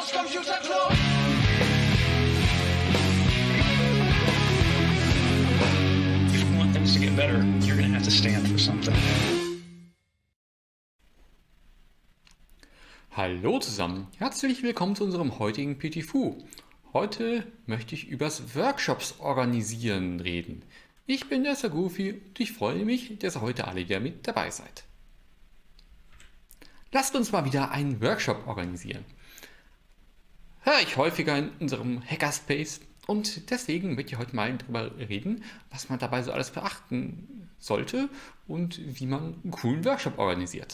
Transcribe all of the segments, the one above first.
Computer Club. If you want things to get better, you're going to have to stand for something. Hallo zusammen, herzlich willkommen zu unserem heutigen Petit Fu. Heute möchte ich übers Workshops organisieren reden. Ich bin der Sir Goofy und ich freue mich, dass ihr heute alle wieder mit dabei seid. Lasst uns mal wieder einen Workshop organisieren. Höre ich häufiger in unserem Hackerspace und deswegen möchte ich heute mal darüber reden, was man dabei so alles beachten sollte und wie man einen coolen Workshop organisiert.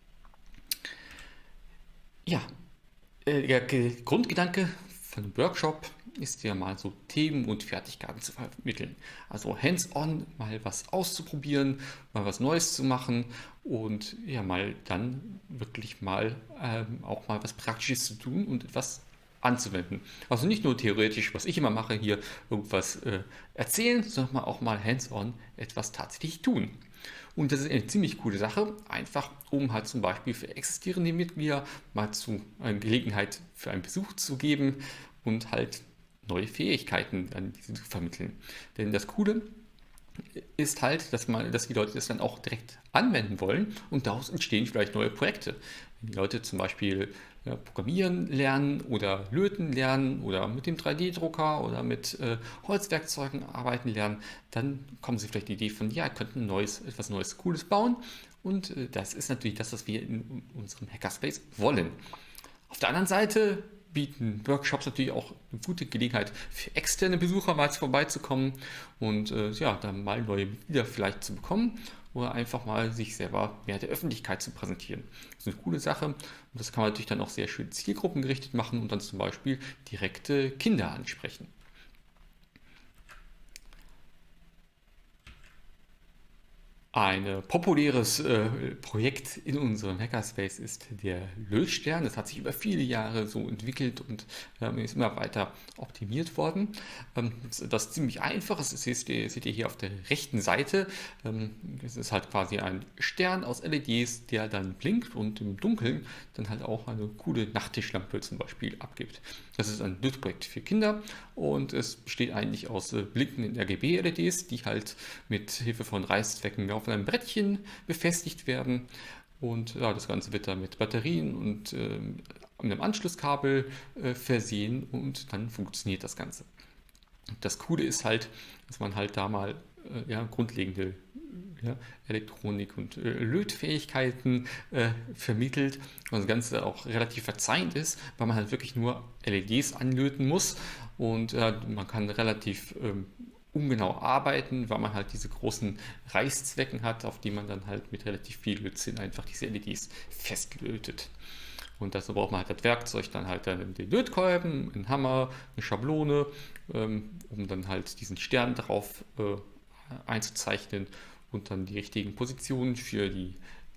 Ja, der Grundgedanke von einem Workshop ist ja mal so Themen und Fertigkeiten zu vermitteln. Also hands-on mal was auszuprobieren, mal was Neues zu machen und ja mal dann wirklich mal auch mal was Praktisches zu tun und etwas anzuwenden. Also nicht nur theoretisch, was ich immer mache, hier irgendwas erzählen, sondern auch mal hands-on etwas tatsächlich tun. Und das ist eine ziemlich coole Sache, einfach um halt zum Beispiel für existierende Mitglieder mal eine Gelegenheit für einen Besuch zu geben und halt neue Fähigkeiten an diese zu vermitteln. Denn das Coole ist halt, dass die Leute das dann auch direkt anwenden wollen und daraus entstehen vielleicht neue Projekte. Wenn die Leute zum Beispiel programmieren lernen oder löten lernen oder mit dem 3D-Drucker oder mit Holzwerkzeugen arbeiten lernen, dann kommen sie vielleicht die Idee von, ja, könnten etwas Neues, Cooles bauen. Und das ist natürlich das, was wir in unserem Hackerspace wollen. Auf der anderen Seite bieten Workshops natürlich auch eine gute Gelegenheit für externe Besucher mal vorbeizukommen und ja, dann mal neue Mitglieder vielleicht zu bekommen oder einfach mal sich selber mehr der Öffentlichkeit zu präsentieren. Das ist eine coole Sache und das kann man natürlich dann auch sehr schön zielgruppengerichtet machen und dann zum Beispiel direkte Kinder ansprechen. Ein populäres Projekt in unserem Hackerspace ist der Lötstern. Das hat sich über viele Jahre so entwickelt und ist immer weiter optimiert worden. Das ist ziemlich einfach. Das seht ihr hier auf der rechten Seite. Es ist halt quasi ein Stern aus LEDs, der dann blinkt und im Dunkeln dann halt auch eine coole Nachttischlampe zum Beispiel abgibt. Das ist ein Lötprojekt für Kinder und es besteht eigentlich aus blinkenden RGB-LEDs, die halt mit Hilfe von Reißzwecken auf einem Brettchen befestigt werden. Und ja, das Ganze wird dann mit Batterien und einem Anschlusskabel versehen und dann funktioniert das Ganze. Das Coole ist halt, dass man halt da mal grundlegende Elektronik- und Lötfähigkeiten vermittelt und das Ganze auch relativ verzeihend ist, weil man halt wirklich nur LEDs anlöten muss und man kann relativ ungenau arbeiten, weil man halt diese großen Reißzwecken hat, auf die man dann halt mit relativ viel Lötzinn einfach diese LEDs festlötet. Und dazu braucht man halt das Werkzeug, dann halt den Lötkolben, einen Hammer, eine Schablone, um dann halt diesen Stern drauf einzuzeichnen und dann die richtigen Positionen für die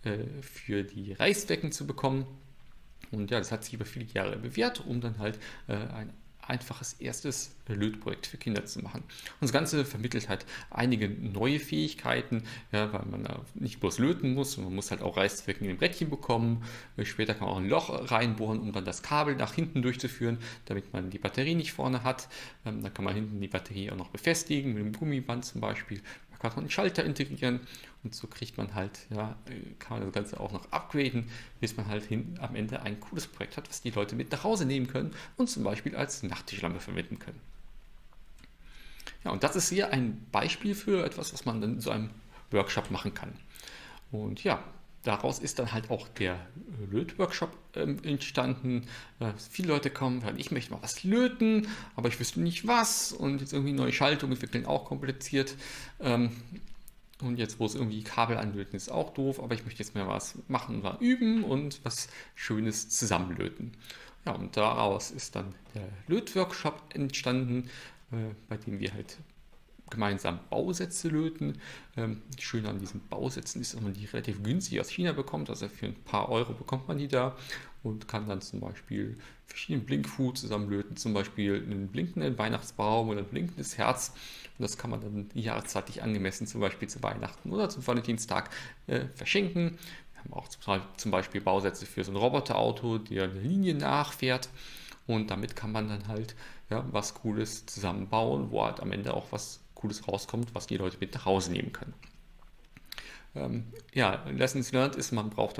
Reißzwecken zu bekommen. Und ja, das hat sich über viele Jahre bewährt, um dann halt ein einfaches erstes Lötprojekt für Kinder zu machen. Und das Ganze vermittelt halt einige neue Fähigkeiten, ja, weil man nicht bloß löten muss, man muss halt auch Reißzwecken in ein Brettchen bekommen. Später kann man auch ein Loch reinbohren, um dann das Kabel nach hinten durchzuführen, damit man die Batterie nicht vorne hat. Dann kann man hinten die Batterie auch noch befestigen, mit einem Gummiband zum Beispiel. Da kann man einen Schalter integrieren und so kriegt man halt, kann man das Ganze auch noch upgraden, bis man halt am Ende ein cooles Projekt hat, was die Leute mit nach Hause nehmen können und zum Beispiel als Nachttischlampe verwenden können. Ja, und das ist hier ein Beispiel für etwas, was man dann in so einem Workshop machen kann. Und ja, daraus ist dann halt auch der Lötworkshop entstanden. Viele Leute kommen, weil ich möchte mal was löten, aber ich wüsste nicht was und jetzt irgendwie neue Schaltung entwickeln, auch kompliziert. Und jetzt, wo es irgendwie Kabel anlöten, ist auch doof, aber ich möchte jetzt mal was machen, mal üben und was Schönes zusammenlöten. Ja, und daraus ist dann der Lötworkshop entstanden, bei dem wir halt gemeinsam Bausätze löten. Schön an diesen Bausätzen ist, dass man die relativ günstig aus China bekommt. Also für ein paar Euro bekommt man die da und kann dann zum Beispiel verschiedene Blinkfu zusammenlöten. Zum Beispiel einen blinkenden Weihnachtsbaum oder ein blinkendes Herz. Und das kann man dann jahreszeitlich angemessen zum Beispiel zu Weihnachten oder zum Valentinstag verschenken. Wir haben auch zum Beispiel Bausätze für so ein Roboterauto, der eine Linie nachfährt. und damit kann man dann halt ja, was Cooles zusammenbauen, wo halt am Ende auch was Cooles rauskommt, was die Leute mit nach Hause nehmen können. Ja, Lessons learned ist,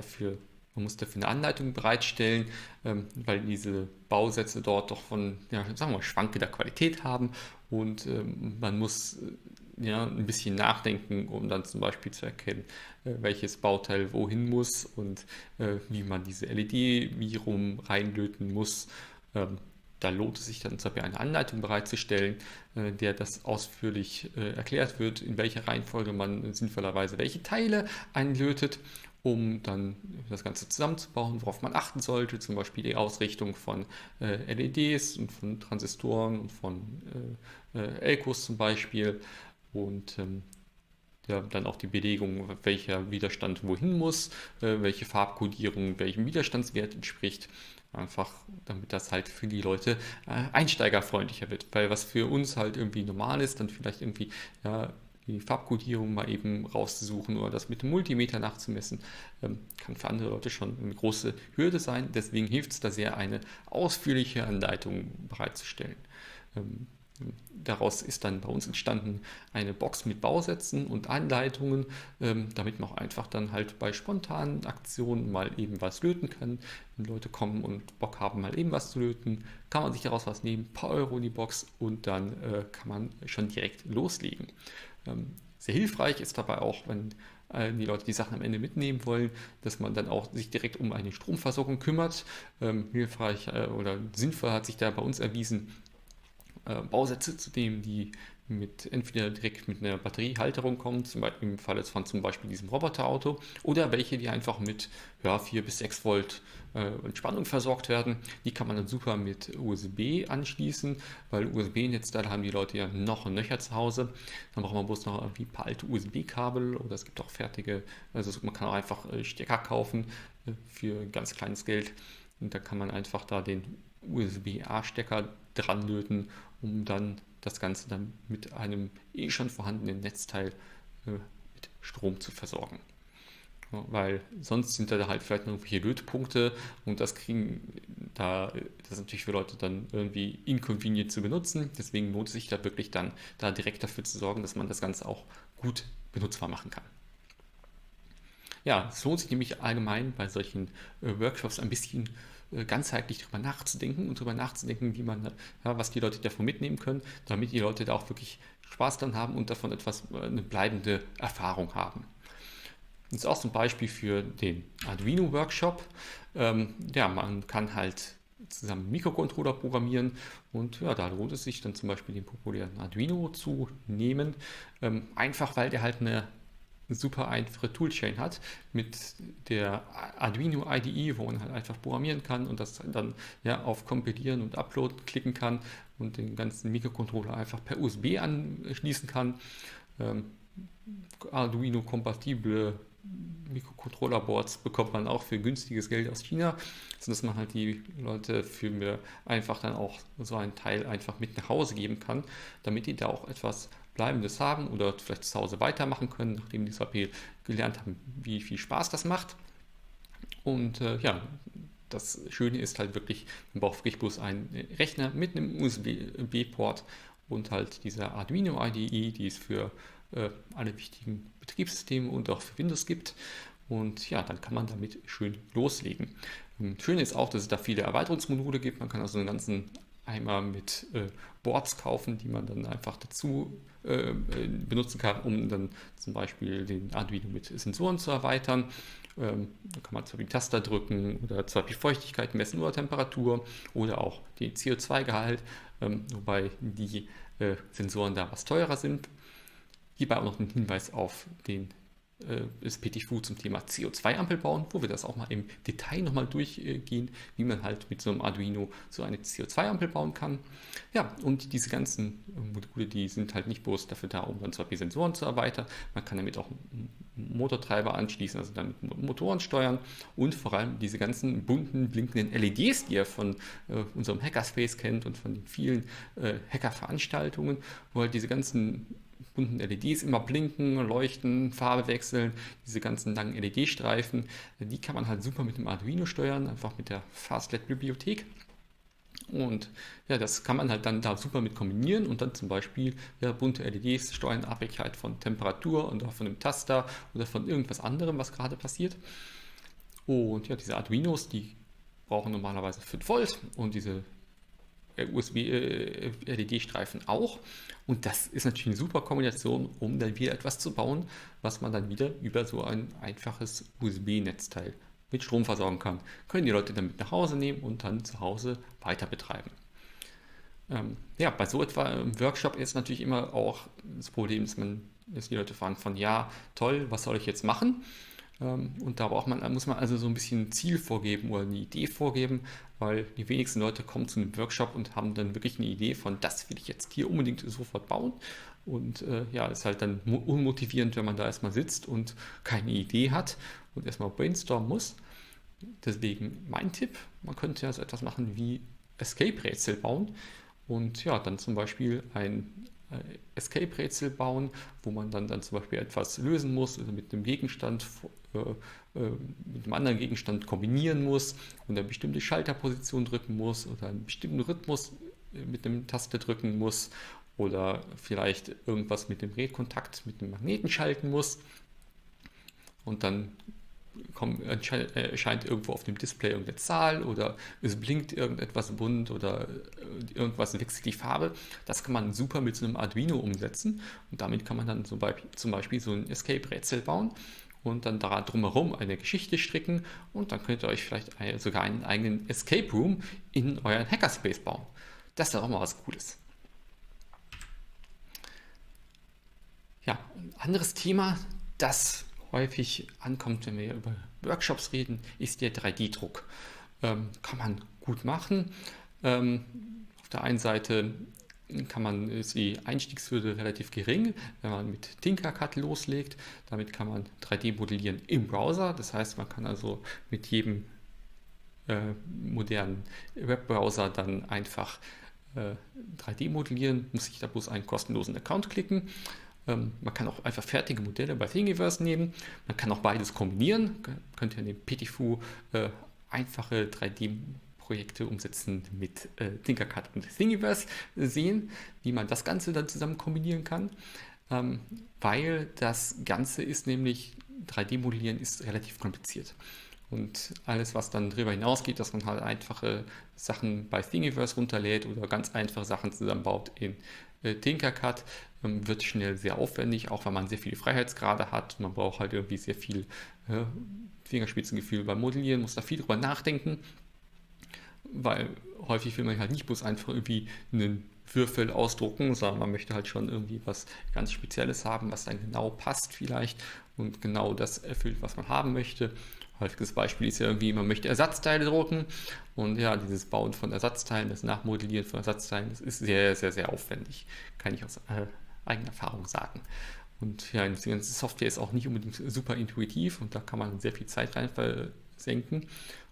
man muss dafür eine Anleitung bereitstellen, weil diese Bausätze dort doch von, ja, sagen wir mal, schwankender Qualität haben und man muss ja, ein bisschen nachdenken, um dann zum Beispiel zu erkennen, welches Bauteil wohin muss und wie man diese LED wie rum reinlöten muss. Ähm, Da lohnt es sich dann zum Beispiel eine Anleitung bereitzustellen, der das ausführlich erklärt wird, in welcher Reihenfolge man sinnvollerweise welche Teile einlötet, um dann das Ganze zusammenzubauen, worauf man achten sollte, zum Beispiel die Ausrichtung von LEDs und von Transistoren und von Elcos zum Beispiel und ja, dann auch die Belegung, welcher Widerstand wohin muss, welche Farbkodierung welchem Widerstandswert entspricht. Einfach, damit das halt für die Leute einsteigerfreundlicher wird. Weil was für uns halt irgendwie normal ist, dann vielleicht irgendwie ja, die Farbkodierung mal eben rauszusuchen oder das mit dem Multimeter nachzumessen, kann für andere Leute schon eine große Hürde sein. Deswegen hilft es da sehr, eine ausführliche Anleitung bereitzustellen. Ähm, Daraus ist dann bei uns entstanden eine Box mit Bausätzen und Anleitungen, damit man auch einfach dann halt bei spontanen Aktionen mal eben was löten kann. Wenn Leute kommen und Bock haben, mal eben was zu löten, kann man sich daraus was nehmen, ein paar Euro in die Box und dann kann man schon direkt loslegen. Sehr hilfreich ist dabei auch, wenn die Leute die Sachen am Ende mitnehmen wollen, dass man dann auch sich direkt um eine Stromversorgung kümmert. Hilfreich oder sinnvoll hat sich da bei uns erwiesen, Bausätze zu nehmen, die entweder direkt mit einer Batteriehalterung kommen, zum Beispiel im Falle von zum Beispiel diesem Roboterauto, oder welche, die einfach mit ja, 4 bis 6 Volt Spannung versorgt werden. Die kann man dann super mit USB anschließen, weil USB-Netzteile haben die Leute ja noch und nöcher zu Hause. Dann braucht man bloß noch irgendwie ein paar alte USB-Kabel oder es gibt auch fertige, also man kann auch einfach Stecker kaufen für ganz kleines Geld und da kann man einfach da den USB-A-Stecker dran löten, um dann das Ganze dann mit einem schon vorhandenen Netzteil mit Strom zu versorgen. Ja, weil sonst sind da halt vielleicht noch irgendwelche Lötpunkte und das ist natürlich für Leute dann irgendwie inconvenient zu benutzen. Deswegen lohnt es sich da wirklich dann da direkt dafür zu sorgen, dass man das Ganze auch gut benutzbar machen kann. Ja, es lohnt sich nämlich allgemein bei solchen Workshops ein bisschen ganzheitlich drüber nachzudenken und drüber nachzudenken, ja, was die Leute davon mitnehmen können, damit die Leute da auch wirklich Spaß dran haben und davon eine bleibende Erfahrung haben. Das ist auch so ein Beispiel für den Arduino-Workshop. Ja, man kann halt zusammen Mikrocontroller programmieren und ja, da lohnt es sich dann zum Beispiel den populären Arduino zu nehmen, einfach weil der halt eine super einfache Toolchain hat mit der Arduino IDE, wo man halt einfach programmieren kann und das dann ja auf Kompilieren und Upload klicken kann und den ganzen Mikrocontroller einfach per USB anschließen kann. Arduino-kompatible Mikrocontroller-Boards bekommt man auch für günstiges Geld aus China, sodass man halt die Leute für einfach dann auch so einen Teil einfach mit nach Hause geben kann, damit die da auch etwas Bleibendes haben oder vielleicht zu Hause weitermachen können, nachdem die SAP gelernt haben, wie viel Spaß das macht. Und ja, das Schöne ist halt wirklich, man braucht wirklich bloß einen Rechner mit einem USB-Port und halt dieser Arduino IDE, die es für alle wichtigen Betriebssysteme und auch für Windows gibt. Und ja, dann kann man damit schön loslegen. Schön ist auch, dass es da viele Erweiterungsmodule gibt. Man kann also einen ganzen Eimer mit Boards kaufen, die man dann einfach dazu benutzen kann, um dann zum Beispiel den Arduino mit Sensoren zu erweitern. Da kann man zum Beispiel Taster drücken oder zum Beispiel Feuchtigkeit messen oder Temperatur oder auch den CO2-Gehalt, wobei die Sensoren da was teurer sind. Hierbei auch noch ein Hinweis auf das PTFU zum Thema CO2-Ampel bauen, wo wir das auch mal im Detail nochmal durchgehen, wie man halt mit so einem Arduino so eine CO2-Ampel bauen kann. Ja, und diese ganzen Module, die sind halt nicht bloß dafür da, um dann zum Beispiel Sensoren zu erweitern. Man kann damit auch Motortreiber anschließen, also dann mit Motoren steuern und vor allem diese ganzen bunten, blinkenden LEDs, die ihr von unserem Hackerspace kennt und von den vielen Hacker-Veranstaltungen, wo halt diese ganzen bunten LEDs immer blinken, leuchten, Farbe wechseln, diese ganzen langen LED-Streifen, die kann man halt super mit dem Arduino steuern, einfach mit der Fastlet-Bibliothek. Und ja, das kann man halt dann da super mit kombinieren und dann zum Beispiel ja, bunte LEDs steuern in Abhängigkeit von Temperatur oder von dem Taster oder von irgendwas anderem, was gerade passiert. Und ja, diese Arduinos, die brauchen normalerweise 5 Volt und diese USB-LED-Streifen auch. Und das ist natürlich eine super Kombination, um dann wieder etwas zu bauen, was man dann wieder über so ein einfaches USB-Netzteil mit Strom versorgen kann. Können die Leute dann mit nach Hause nehmen und dann zu Hause weiter betreiben. Ja, bei so etwa im Workshop ist natürlich immer auch das Problem, dass die Leute fragen von, ja, toll, was soll ich jetzt machen? Und da muss man also so ein bisschen ein Ziel vorgeben oder eine Idee vorgeben, weil die wenigsten Leute kommen zu einem Workshop und haben dann wirklich eine Idee von, das will ich jetzt hier unbedingt sofort bauen. Und ja, ist halt dann unmotivierend, wenn man da erstmal sitzt und keine Idee hat und erstmal brainstormen muss. Deswegen mein Tipp, man könnte ja so etwas machen wie Escape-Rätsel bauen und ja, dann zum Beispiel ein Escape-Rätsel bauen, wo man dann zum Beispiel etwas lösen muss, also mit einem Gegenstand, mit einem anderen Gegenstand kombinieren muss und eine bestimmte Schalterposition drücken muss oder einen bestimmten Rhythmus mit einem Taste drücken muss oder vielleicht irgendwas mit dem Redkontakt mit dem Magneten schalten muss und dann erscheint irgendwo auf dem Display irgendeine Zahl oder es blinkt irgendetwas bunt oder irgendwas wechselt die Farbe. Das kann man super mit so einem Arduino umsetzen und damit kann man dann zum Beispiel so ein Escape-Rätsel bauen und dann da drumherum eine Geschichte stricken und dann könnt ihr euch vielleicht sogar einen eigenen Escape Room in euren Hackerspace bauen. Das ist doch auch mal was Cooles. Ja, ein anderes Thema, das häufig ankommt, wenn wir über Workshops reden, ist der 3D-Druck. Kann man gut machen. Auf der einen Seite ist die Einstiegshürde relativ gering, wenn man mit Tinkercad loslegt. Damit kann man 3D modellieren im Browser. Das heißt, man kann also mit jedem modernen Webbrowser dann einfach 3D modellieren, muss sich da bloß einen kostenlosen Account klicken. Man kann auch einfach fertige Modelle bei Thingiverse nehmen. Man kann auch beides kombinieren. Man könnte in dem Pitifoo einfache 3D-Projekte umsetzen mit Tinkercad und Thingiverse sehen, wie man das Ganze dann zusammen kombinieren kann. Weil das Ganze ist nämlich, 3D-Modellieren ist relativ kompliziert. Und alles, was dann darüber hinausgeht, dass man halt einfache Sachen bei Thingiverse runterlädt oder ganz einfache Sachen zusammenbaut in Tinkercad, wird schnell sehr aufwendig, auch weil man sehr viele Freiheitsgrade hat. Man braucht halt irgendwie sehr viel Fingerspitzengefühl beim Modellieren, muss da viel drüber nachdenken, weil häufig will man halt nicht bloß einfach irgendwie einen Würfel ausdrucken, sondern man möchte halt schon irgendwie was ganz Spezielles haben, was dann genau passt vielleicht und genau das erfüllt, was man haben möchte. Häufiges Beispiel ist ja irgendwie, man möchte Ersatzteile drucken und ja, dieses Bauen von Ersatzteilen, das Nachmodellieren von Ersatzteilen, das ist sehr, sehr, sehr aufwendig, kann ich aus eigener Erfahrung sagen. Und ja, die ganze Software ist auch nicht unbedingt super intuitiv und da kann man sehr viel Zeit rein versenken,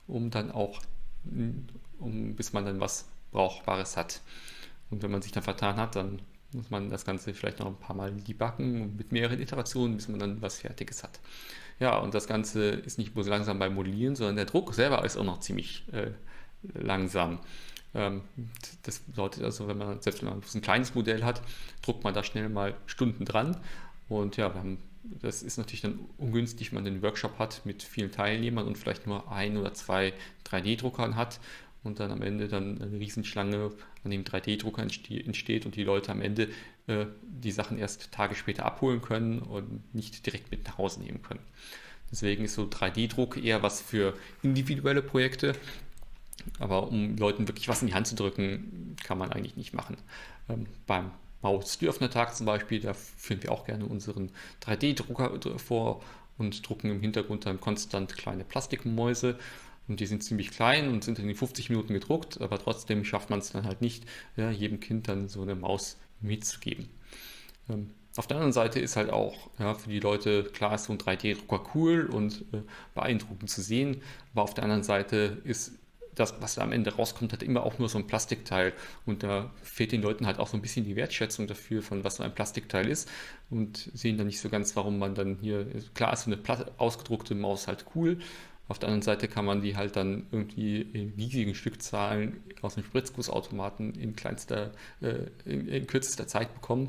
bis man dann was Brauchbares hat. Und wenn man sich dann vertan hat, dann muss man das Ganze vielleicht noch ein paar Mal debuggen mit mehreren Iterationen, bis man dann was Fertiges hat. Ja, und das Ganze ist nicht bloß langsam beim Modellieren, sondern der Druck selber ist auch noch ziemlich langsam. Das bedeutet also, selbst wenn man ein kleines Modell hat, druckt man da schnell mal Stunden dran. Und ja, das ist natürlich dann ungünstig, wenn man einen Workshop hat mit vielen Teilnehmern und vielleicht nur ein oder zwei 3D-Druckern hat und dann am Ende dann eine Riesenschlange an dem 3D-Drucker entsteht und die Leute am Ende die Sachen erst Tage später abholen können und nicht direkt mit nach Hause nehmen können. Deswegen ist so 3D-Druck eher was für individuelle Projekte, aber um Leuten wirklich was in die Hand zu drücken, kann man eigentlich nicht machen. Beim Maus-Türöffner-Tag zum Beispiel, da führen wir auch gerne unseren 3D-Drucker vor und drucken im Hintergrund dann konstant kleine Plastikmäuse. Und die sind ziemlich klein und sind in den 50 Minuten gedruckt, aber trotzdem schafft man es dann halt nicht, ja, jedem Kind dann so eine Maus mitzugeben. Auf der anderen Seite ist halt auch für die Leute, klar ist so ein 3D-Drucker cool und beeindruckend zu sehen, aber auf der anderen Seite ist das, was da am Ende rauskommt, halt immer auch nur so ein Plastikteil und da fehlt den Leuten halt auch so ein bisschen die Wertschätzung dafür, von was so ein Plastikteil ist und sehen dann nicht so ganz, warum man dann hier, klar ist so eine ausgedruckte Maus halt cool, Auf der anderen Seite kann man die halt dann irgendwie in riesigen Stückzahlen aus dem Spritzgussautomaten in kürzester Zeit bekommen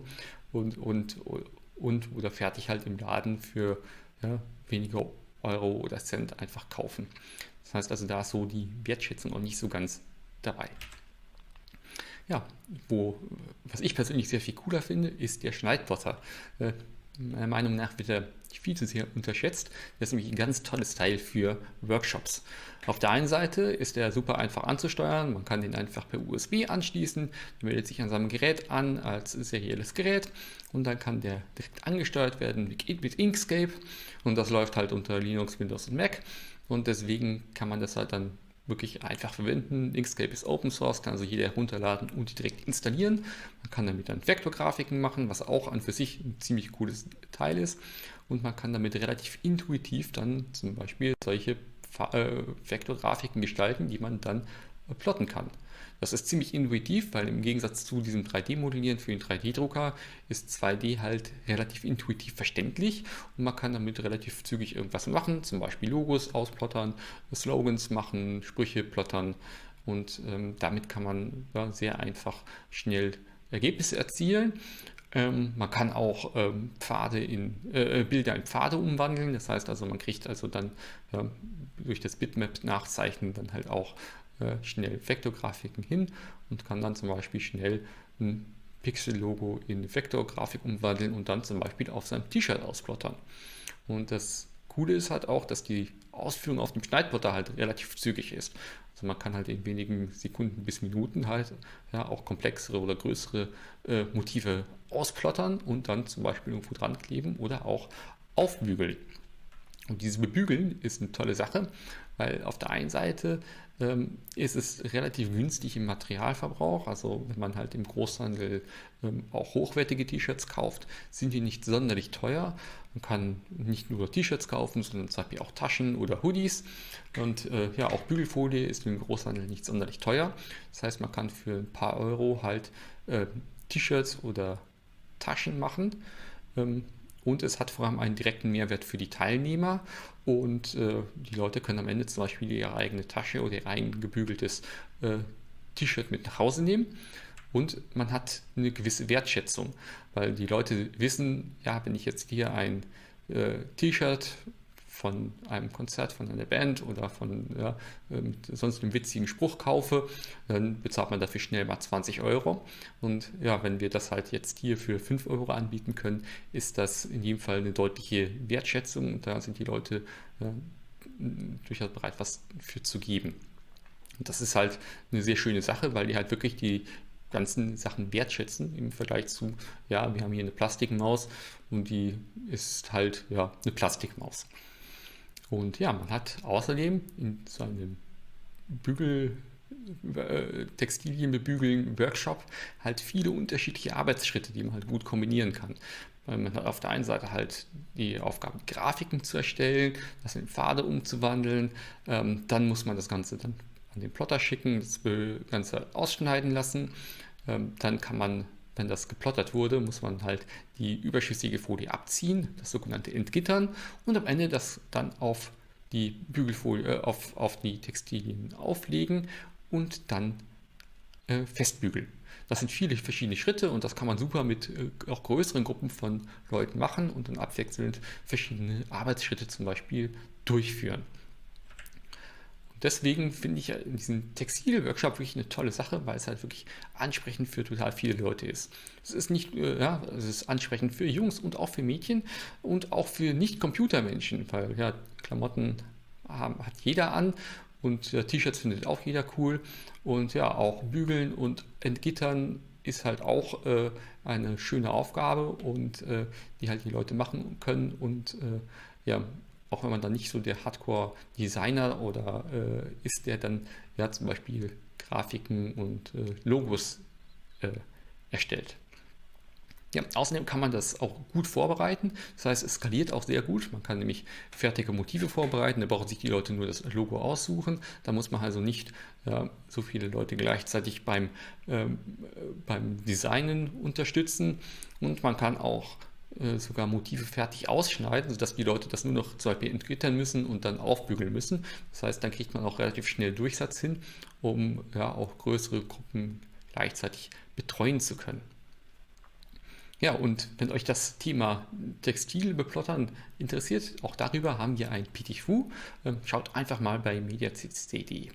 und oder fertig halt im Laden für ja, wenige Euro oder Cent einfach kaufen. Das heißt also, da ist so die Wertschätzung auch nicht so ganz dabei. Ja, was ich persönlich sehr viel cooler finde, ist der Schneidplotter. Meiner Meinung nach wird er viel zu sehr unterschätzt. Das ist nämlich ein ganz tolles Teil für Workshops. Auf der einen Seite ist er super einfach anzusteuern. Man kann den einfach per USB anschließen. Der meldet sich an seinem Gerät an als serielles Gerät und dann kann der direkt angesteuert werden mit Inkscape und das läuft halt unter Linux, Windows und Mac und deswegen kann man das halt dann wirklich einfach verwenden. Inkscape ist Open Source, kann also jeder herunterladen und direkt installieren. Man kann damit dann Vektorgrafiken machen, was auch an für sich ein ziemlich cooles Teil ist. Und man kann damit relativ intuitiv dann zum Beispiel solche Vektorgrafiken gestalten, die man dann plotten kann. Das ist ziemlich intuitiv, weil im Gegensatz zu diesem 3D-Modellieren für den 3D-Drucker ist 2D halt relativ intuitiv verständlich und man kann damit relativ zügig irgendwas machen, zum Beispiel Logos ausplottern, Slogans machen, Sprüche plottern und damit kann man sehr einfach schnell Ergebnisse erzielen. Man kann auch Bilder in Pfade umwandeln, das heißt also, man kriegt also dann durch das Bitmap-Nachzeichnen dann halt auch schnell Vektorgrafiken hin und kann dann zum Beispiel schnell ein Pixel-Logo in Vektorgrafik umwandeln und dann zum Beispiel auf seinem T-Shirt ausplottern. Und das Coole ist halt auch, dass die Ausführung auf dem Schneidplotter halt relativ zügig ist. Also man kann halt in wenigen Sekunden bis Minuten halt auch komplexere oder größere Motive ausplottern und dann zum Beispiel irgendwo dran kleben oder auch aufbügeln. Und dieses Bebügeln ist eine tolle Sache, weil auf der einen Seite ist es relativ günstig im Materialverbrauch. Also wenn man halt im Großhandel auch hochwertige T-Shirts kauft, sind die nicht sonderlich teuer. Man kann nicht nur T-Shirts kaufen, sondern zum Beispiel auch Taschen oder Hoodies. Und auch Bügelfolie ist im Großhandel nicht sonderlich teuer. Das heißt, man kann für ein paar Euro halt T-Shirts oder Taschen machen. Und es hat vor allem einen direkten Mehrwert für die Teilnehmer und die Leute können am Ende zum Beispiel ihre eigene Tasche oder ihr eigen gebügeltes T-Shirt mit nach Hause nehmen und man hat eine gewisse Wertschätzung, weil die Leute wissen, ja, wenn ich jetzt hier ein T-Shirt von einem Konzert, von einer Band oder von sonst einem witzigen Spruch kaufe, dann bezahlt man dafür schnell mal 20 Euro. Und ja, wenn wir das halt jetzt hier für 5 Euro anbieten können, ist das in jedem Fall eine deutliche Wertschätzung. Und da sind die Leute durchaus bereit, was für zu geben. Und das ist halt eine sehr schöne Sache, weil die halt wirklich die ganzen Sachen wertschätzen im Vergleich zu, ja, wir haben hier eine Plastikmaus und die ist halt ja eine Plastikmaus. Und ja, man hat außerdem in so einem Textilien bebügeln Workshop halt viele unterschiedliche Arbeitsschritte, die man halt gut kombinieren kann. Weil man hat auf der einen Seite halt die Aufgabe, Grafiken zu erstellen, das in Pfade umzuwandeln, dann muss man das Ganze dann an den Plotter schicken, das Ganze ausschneiden lassen, dann kann man, wenn das geplottert wurde, muss man halt die überschüssige Folie abziehen, das sogenannte Entgittern und am Ende das dann auf die Bügelfolie, auf die Textilien auflegen und dann festbügeln. Das sind viele verschiedene Schritte und das kann man super mit auch größeren Gruppen von Leuten machen und dann abwechselnd verschiedene Arbeitsschritte zum Beispiel durchführen. Deswegen finde ich diesen Textil-Workshop wirklich eine tolle Sache, weil es halt wirklich ansprechend für total viele Leute ist. Es ist nicht, es ist ansprechend für Jungs und auch für Mädchen und auch für Nicht-Computermenschen, weil ja, Klamotten hat jeder an und T-Shirts findet auch jeder cool und ja, auch bügeln und entgittern ist halt auch eine schöne Aufgabe und die halt die Leute machen können und ja, auch wenn man dann nicht so der Hardcore-Designer oder ist, der dann ja zum Beispiel Grafiken und Logos erstellt. Ja, außerdem kann man das auch gut vorbereiten, das heißt, es skaliert auch sehr gut. Man kann nämlich fertige Motive vorbereiten, da brauchen sich die Leute nur das Logo aussuchen. Da muss man also nicht so viele Leute gleichzeitig beim Designen unterstützen und man kann auch sogar Motive fertig ausschneiden, sodass die Leute das nur noch zum Beispiel entgittern müssen und dann aufbügeln müssen. Das heißt, dann kriegt man auch relativ schnell Durchsatz hin, um ja auch größere Gruppen gleichzeitig betreuen zu können. Ja, und wenn euch das Thema Textilbeplottern interessiert, auch darüber haben wir ein PTFU. Schaut einfach mal bei mediaccc.de.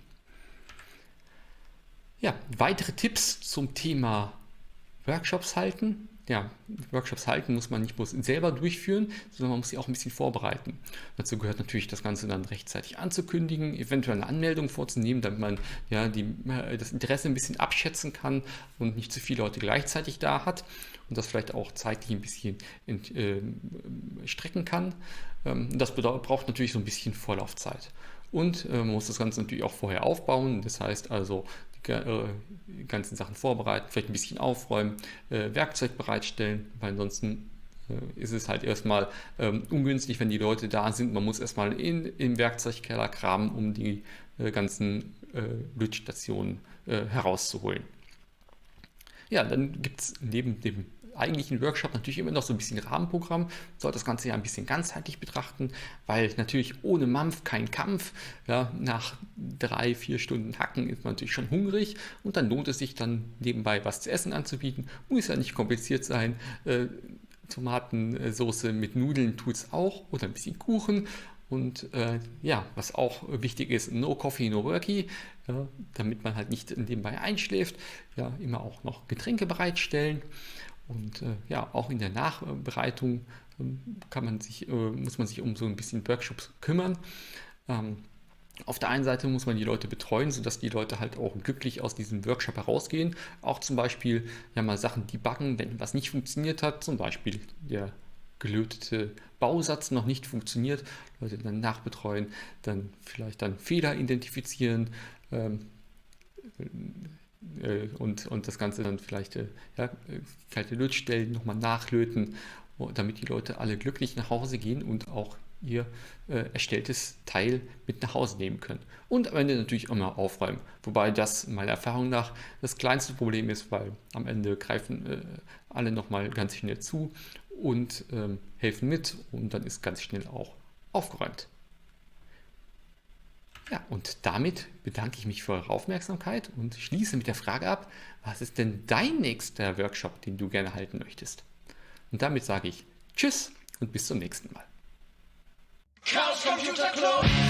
Ja, weitere Tipps zum Thema Workshops halten. Ja, Workshops halten muss man nicht bloß selber durchführen, sondern man muss sie auch ein bisschen vorbereiten. Dazu gehört natürlich das Ganze dann rechtzeitig anzukündigen, eventuell eine Anmeldung vorzunehmen, damit man ja das Interesse ein bisschen abschätzen kann und nicht zu viele Leute gleichzeitig da hat und das vielleicht auch zeitlich ein bisschen strecken kann. Das braucht natürlich so ein bisschen Vorlaufzeit. Und man muss das Ganze natürlich auch vorher aufbauen. Das heißt also, die ganzen Sachen vorbereiten, vielleicht ein bisschen aufräumen, Werkzeug bereitstellen, weil ansonsten ist es halt erstmal ungünstig, wenn die Leute da sind. Man muss erstmal im Werkzeugkeller kramen, um die ganzen Lötstationen herauszuholen. Ja, dann gibt es neben dem eigentlichen Workshop natürlich immer noch so ein bisschen Rahmenprogramm. Man sollte das Ganze ja ein bisschen ganzheitlich betrachten, weil natürlich ohne Mampf kein Kampf. Ja, nach 3-4 Stunden Hacken ist man natürlich schon hungrig und dann lohnt es sich dann nebenbei was zu essen anzubieten. Muss ja nicht kompliziert sein. Tomatensoße mit Nudeln tut es auch oder ein bisschen Kuchen. Und ja, was auch wichtig ist, no coffee, no worky, ja, damit man halt nicht nebenbei einschläft. Ja, immer auch noch Getränke bereitstellen. Und ja, auch in der Nachbereitung muss man sich um so ein bisschen Workshops kümmern. Auf der einen Seite muss man die Leute betreuen, sodass die Leute halt auch glücklich aus diesem Workshop herausgehen. Auch zum Beispiel ja mal Sachen debuggen, wenn was nicht funktioniert hat. Zum Beispiel der gelötete Bausatz noch nicht funktioniert. Leute dann nachbetreuen, dann vielleicht dann Fehler identifizieren. Und das Ganze dann vielleicht kalte Lötstellen nochmal nachlöten, damit die Leute alle glücklich nach Hause gehen und auch ihr erstelltes Teil mit nach Hause nehmen können. Und am Ende natürlich immer aufräumen. Wobei das meiner Erfahrung nach das kleinste Problem ist, weil am Ende greifen alle nochmal ganz schnell zu und helfen mit und dann ist ganz schnell auch aufgeräumt. Ja, und damit bedanke ich mich für eure Aufmerksamkeit und schließe mit der Frage ab, was ist denn dein nächster Workshop, den du gerne halten möchtest? Und damit sage ich Tschüss und bis zum nächsten Mal. Chaos Computer Club.